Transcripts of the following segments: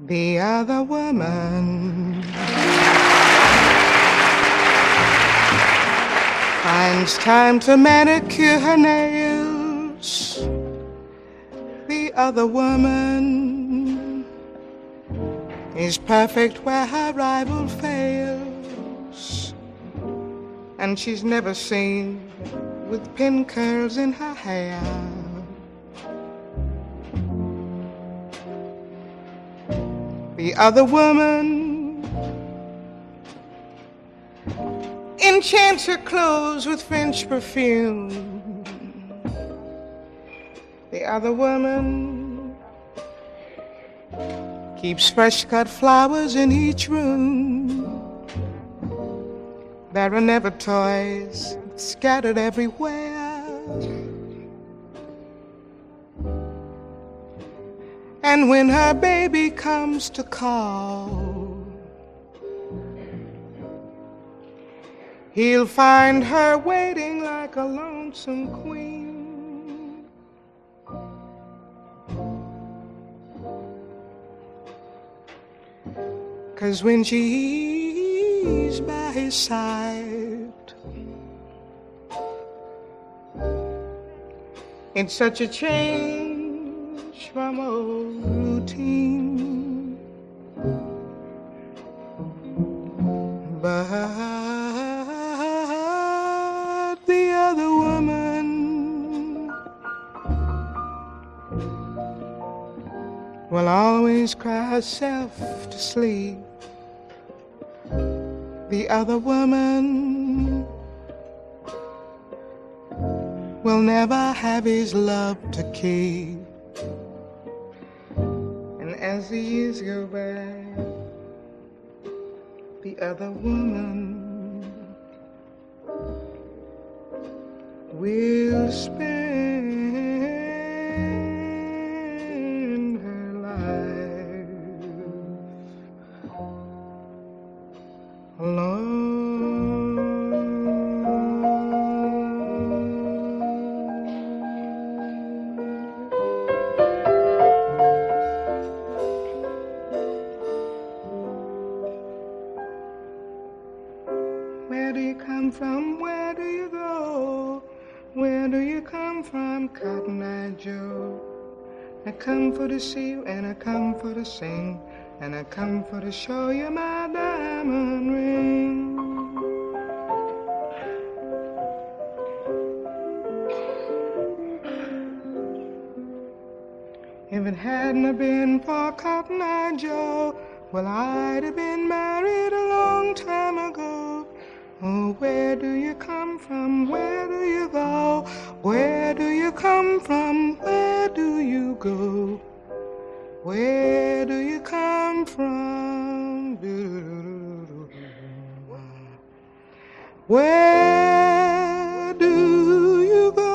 The other woman finds time to manicure her nails. The other woman is perfect where her rival fails. And she's never seen with pin curls in her hair. The other woman enchants her clothes with French perfume. The other woman keeps fresh cut flowers in each room. There are never toys scattered everywhere. And when her baby comes to call, he'll find her waiting like a lonesome queen. Cause when she's by his side, it's such a change from old routine. But the other woman will always cry herself to sleep. The other woman will never have his love to keep. And as the years go by, the other woman will spend her life alone. Where do you come from? Where do you go? Where do you come from, Cotton Eye Joe? I come for to see you, and I come for to sing, and I come for to show you my diamond ring. If it hadn't have been for Cotton Eye Joe, well, I'd have been married a long time ago. Oh, where do you come from? Where do you go? Where do you come from? Where do you go? Where do you come from? Where do you go?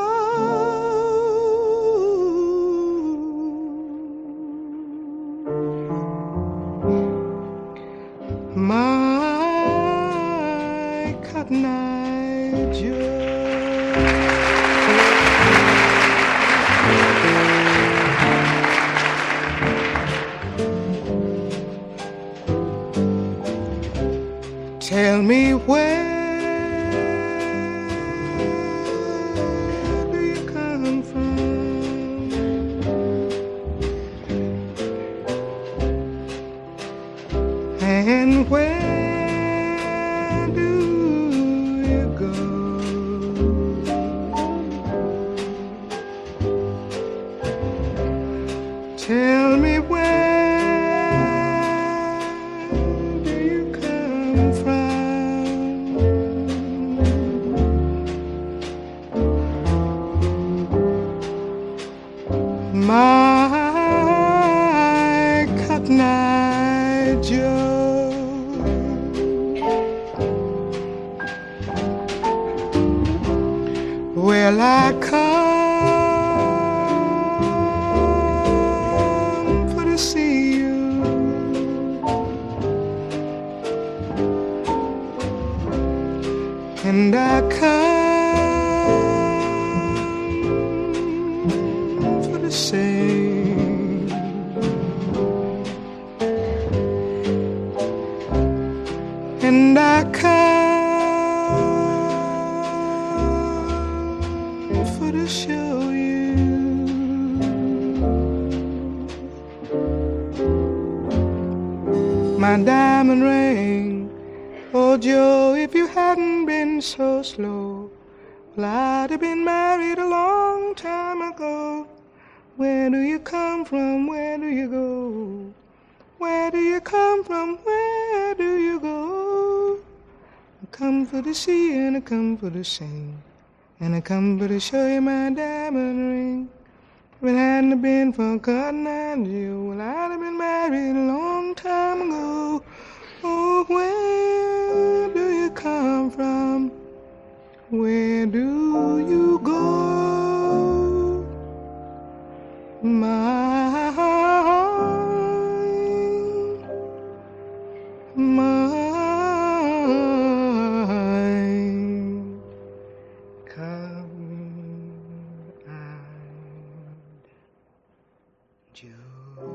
My Cotton Eye Joe. Tell me where do you come from? And where do you go? Tell me where do you come from? My Cotton Eye Joe. Well, I come for to see you, and I come for to sing. for to show you my diamond ring. Oh, Joe, if you hadn't been so slow, well, I'd have been married a long time ago. Where do you come from? Where do you go? Where do you come from? Where do you go? I come for to see and I come for to sing, and I come for to show you my diamond ring. If it hadn't been for Cotton Eye Joe, well, I'd have been married a long time ago. Oh, where do you come from? Where do you go? My Cotton-eyed Joe.